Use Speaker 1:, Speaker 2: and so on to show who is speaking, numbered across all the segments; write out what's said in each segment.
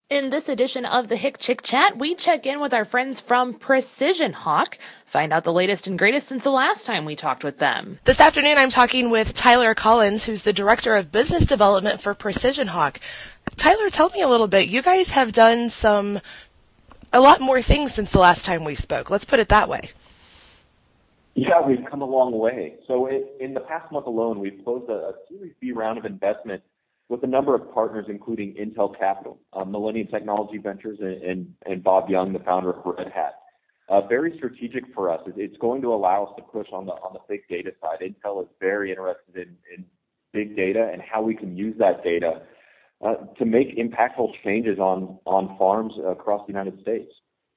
Speaker 1: In this edition of the Hick Chick Chat, we check in with our friends from Precision Hawk, find out the latest and greatest since the last time we talked with them.
Speaker 2: This afternoon, I'm talking with Tyler Collins, who's the Director of Business Development for Precision Hawk. Tyler, tell me a little bit. You guys have done a lot more things since the last time we spoke. Let's put it that way.
Speaker 3: Yeah, we've come a long way. So in the past month alone, we've closed a Series B round of investment with a number of partners, including Intel Capital, Millennium Technology Ventures, and Bob Young, the founder of Red Hat. Very strategic for us. It's going to allow us to push on the big data side. Intel is very interested in big data and how we can use that data to make impactful changes on farms across the United States.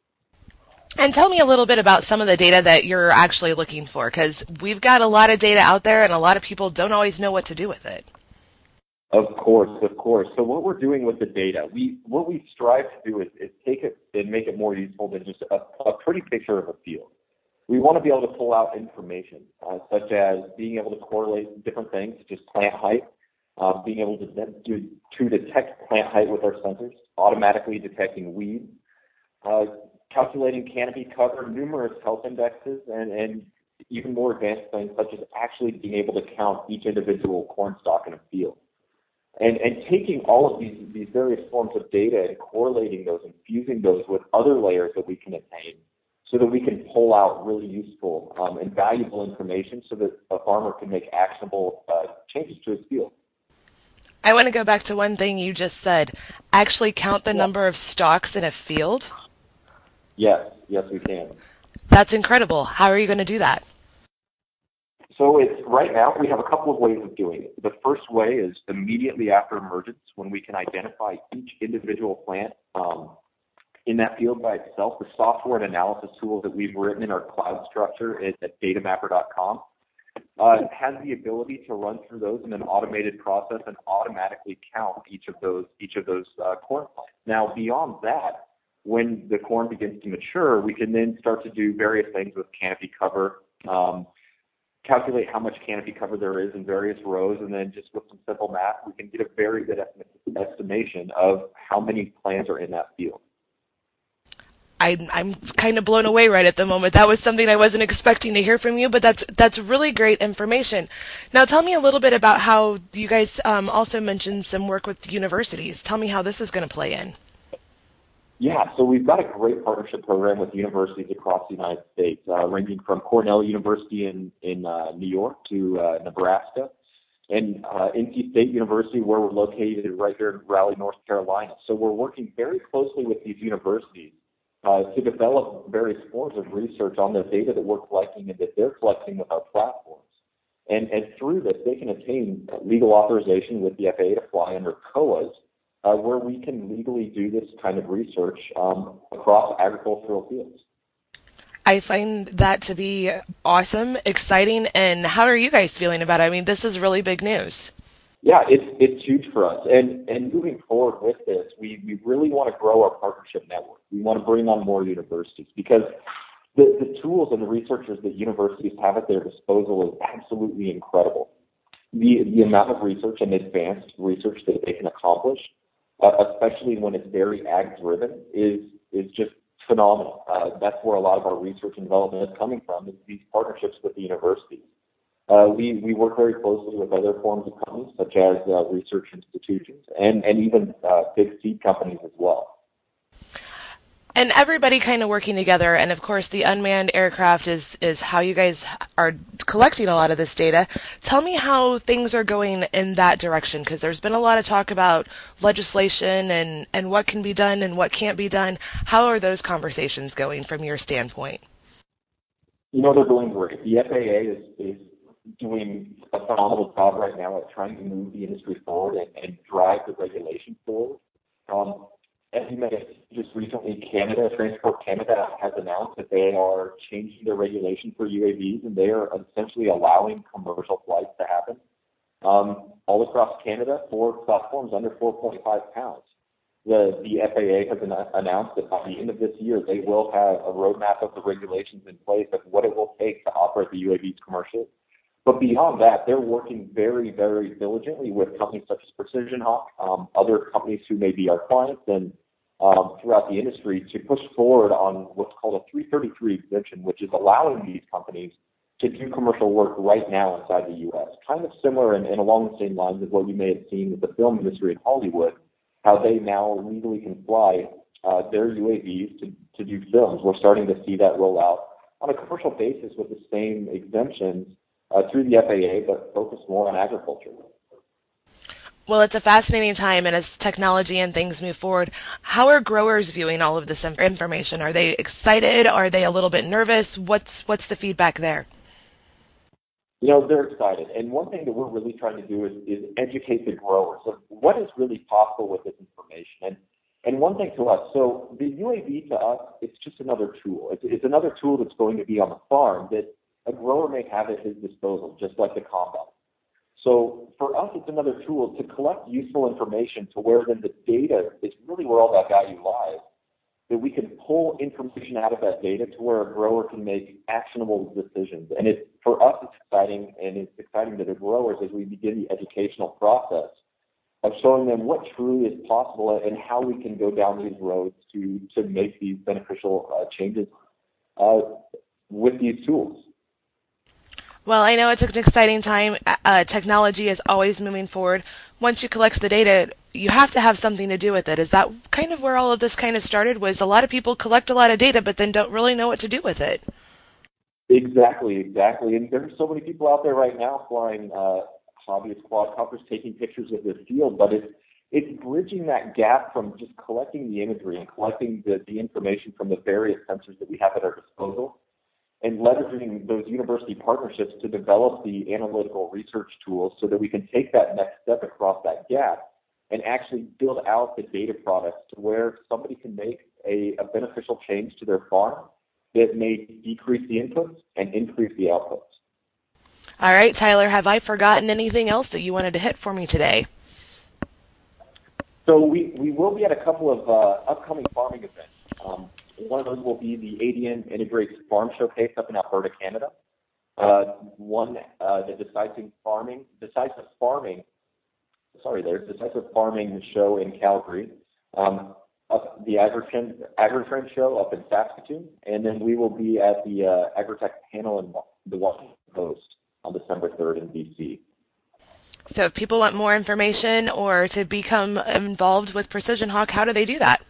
Speaker 2: And tell me a little bit about some of the data that you're actually looking for, because we've got a lot of data out there and a lot of people don't always know what to do with it.
Speaker 3: Of course. So what we're doing with the data, what we strive to do is take it and make it more useful than just a pretty picture of a field. We want to be able to pull out information, such as being able to correlate different things, just plant height, being able to detect plant height with our sensors, automatically detecting weeds, calculating canopy cover, numerous health indexes, and even more advanced things such as actually being able to count each individual corn stalk in a field. And taking all of these various forms of data and correlating those and fusing those with other layers that we can attain so that we can pull out really useful and valuable information so that a farmer can make actionable changes to his field.
Speaker 2: I want to go back to one thing you just said. Actually count the number of stalks in a field?
Speaker 3: Yes, we can.
Speaker 2: That's incredible. How are you going to do that?
Speaker 3: So right now we have a couple of ways of doing it. The first way is immediately after emergence, when we can identify each individual plant in that field by itself. The software and analysis tool that we've written in our cloud structure at datamapper.com has the ability to run through those in an automated process and automatically count each of those corn plants. Now, beyond that, when the corn begins to mature, we can then start to do various things with canopy cover, calculate how much canopy cover there is in various rows, and then just with some simple math, we can get a very good estimation of how many plants are in that field.
Speaker 2: I'm kind of blown away right at the moment. That was something I wasn't expecting to hear from you, but that's really great information. Now tell me a little bit about how you guys also mentioned some work with universities. Tell me how this is going to play in.
Speaker 3: Yeah, so we've got a great partnership program with universities across the United States, ranging from Cornell University in New York to Nebraska, and NC State University, where we're located right here in Raleigh, North Carolina. So we're working very closely with these universities to develop various forms of research on the data that we're collecting and that they're collecting with our platforms. And through this, they can attain legal authorization with the FAA to fly under COAs, where we can legally do this kind of research across agricultural fields.
Speaker 2: I find that to be awesome, exciting, and how are you guys feeling about it? I mean, this is really big news.
Speaker 3: Yeah, it's huge for us. And moving forward with this, we really want to grow our partnership network. We want to bring on more universities because the tools and the researchers that universities have at their disposal is absolutely incredible. The amount of research and advanced research that they can accomplish, especially when it's very ag-driven, is just phenomenal. That's where a lot of our research and development is coming from, is these partnerships with the universities. We work very closely with other forms of companies, such as research institutions and even big seed companies as well.
Speaker 2: And everybody kind of working together, and of course the unmanned aircraft is how you guys are collecting a lot of this data. Tell me how things are going in that direction, because there's been a lot of talk about legislation and what can be done and what can't be done. How are those conversations going from your standpoint?
Speaker 3: You know, they're going great. The FAA is doing a phenomenal job right now at trying to move the industry forward and drive the regulation forward. As you may have seen, just recently, Transport Canada has announced that they are changing their regulation for UAVs, and they are essentially allowing commercial flights to happen all across Canada for platforms under 4.5 pounds. The FAA has announced that by the end of this year, they will have a roadmap of the regulations in place of what it will take to operate the UAVs commercially. But beyond that, they're working very, very diligently with companies such as Precision Hawk, other companies who may be our clients, and throughout the industry to push forward on what's called a 333 exemption, which is allowing these companies to do commercial work right now inside the U.S. Kind of similar and along the same lines of what you may have seen with the film industry in Hollywood, how they now legally can fly their UAVs to do films. We're starting to see that roll out on a commercial basis with the same exemptions through the FAA, but focused more on agriculture.
Speaker 2: Well, it's a fascinating time, and as technology and things move forward, how are growers viewing all of this information? Are they excited? Are they a little bit nervous? What's the feedback there?
Speaker 3: You know, they're excited. And one thing that we're really trying to do is educate the growers of what is really possible with this information. And one thing to us, so the UAV to us, it's just another tool. It's another tool that's going to be on the farm that a grower may have at his disposal, just like the Combine. So for us, it's another tool to collect useful information to where then the data is really where all that value lies, that we can pull information out of that data to where a grower can make actionable decisions. And for us, it's exciting, and it's exciting to the growers as we begin the educational process of showing them what truly is possible and how we can go down these roads to make these beneficial changes with these tools.
Speaker 2: Well, I know it's an exciting time. Technology is always moving forward. Once you collect the data, you have to have something to do with it. Is that kind of where all of this kind of started? Was a lot of people collect a lot of data, but then don't really know what to do with it?
Speaker 3: Exactly. And there's so many people out there right now flying hobbyist quadcopters, taking pictures of the field, but it's bridging that gap from just collecting the imagery and collecting the information from the various sensors that we have at our disposal, and leveraging those university partnerships to develop the analytical research tools so that we can take that next step across that gap and actually build out the data products to where somebody can make a beneficial change to their farm that may decrease the inputs and increase the outputs.
Speaker 2: All right, Tyler, have I forgotten anything else that you wanted to hit for me today?
Speaker 3: So we will be at a couple of upcoming farming events. One of those will be the ADN Integrates Farm Showcase up in Alberta, Canada. The Decisive Farming show in Calgary. The AgriTrend show up in Saskatoon, and then we will be at the Agritech panel in the Washington Post on December 3rd in BC.
Speaker 2: So if people want more information or to become involved with Precision Hawk, how do they do that?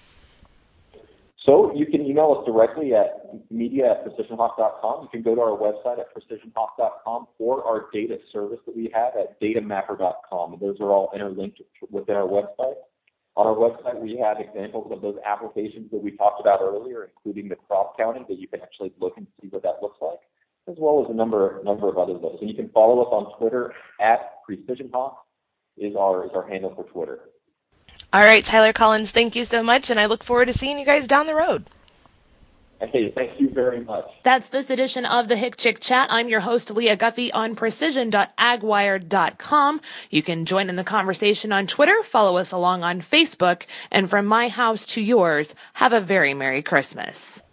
Speaker 3: So you can email us directly at media@precisionhawk.com. You can go to our website at precisionhawk.com or our data service that we have at datamapper.com. Those are all interlinked within our website. On our website, we have examples of those applications that we talked about earlier, including the crop counting that you can actually look and see what that looks like, as well as a number of other those. And you can follow us on Twitter at PrecisionHawk is our handle for Twitter.
Speaker 2: All right, Tyler Collins, thank you so much, and I look forward to seeing you guys down the road.
Speaker 3: Okay, thank you very much.
Speaker 1: That's this edition of the Hick Chick Chat. I'm your host, Leah Guffey on precision.agwire.com. You can join in the conversation on Twitter, follow us along on Facebook, and from my house to yours, have a very Merry Christmas.